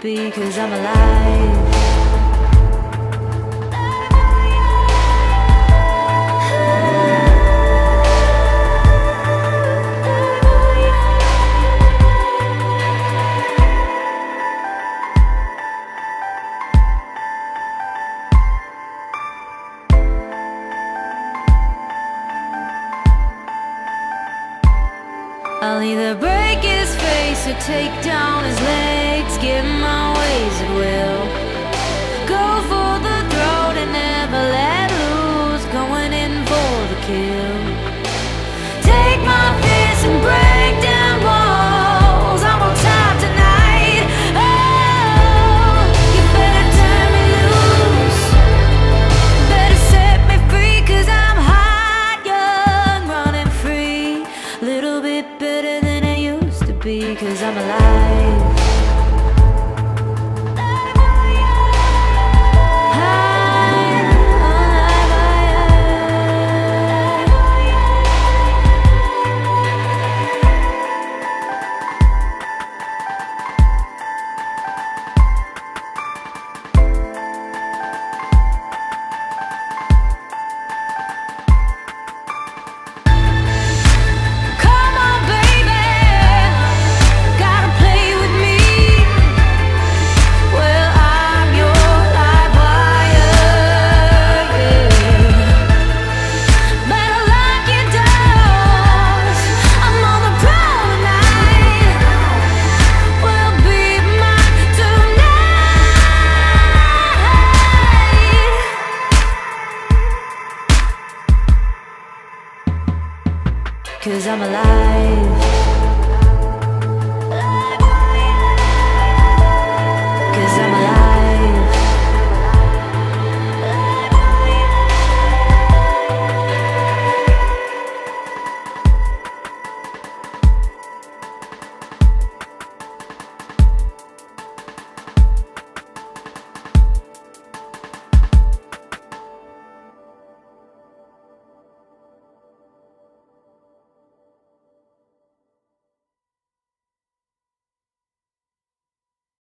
be, 'cause I'm alive. I'll either break his face or take down his legs, give my ways at will. Go for the throat and never let loose, going in for the kill. Take my fist and break down walls, I'm on top tonight. Oh, you better turn me loose, better set me free, 'cause I'm hot, young, running free. Little bit better than I used to be, 'cause I'm alive.